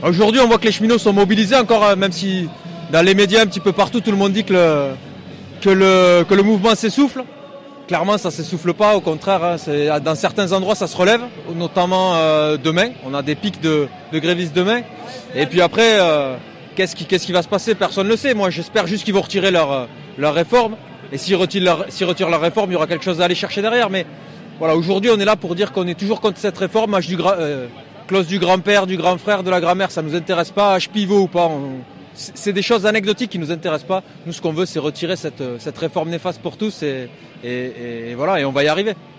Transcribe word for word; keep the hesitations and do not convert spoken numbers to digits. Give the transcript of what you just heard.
Aujourd'hui, on voit que les cheminots sont mobilisés encore, même si dans les médias un petit peu partout, tout le monde dit que le, que le, que le mouvement s'essouffle. Clairement, ça ne s'essouffle pas, au contraire, hein, c'est, dans certains endroits, ça se relève, notamment euh, demain. On a des pics de, de grévistes demain. Et puis après, euh, qu'est-ce, qui, qu'est-ce qui va se passer? Personne ne le sait. Moi, j'espère juste qu'ils vont retirer leur, leur réforme. Et s'ils retirent, leur, s'ils retirent leur réforme, il y aura quelque chose à aller chercher derrière. Mais voilà, aujourd'hui, on est là pour dire qu'on est toujours contre cette réforme. Âge du gra- euh, clause du grand-père, du grand-frère, de la grand-mère, ça ne nous intéresse pas. Âge pivot ou pas, on, c'est des choses anecdotiques qui ne nous intéressent pas. Nous, ce qu'on veut, c'est retirer cette, cette réforme néfaste pour tous et, et, et voilà, et on va y arriver.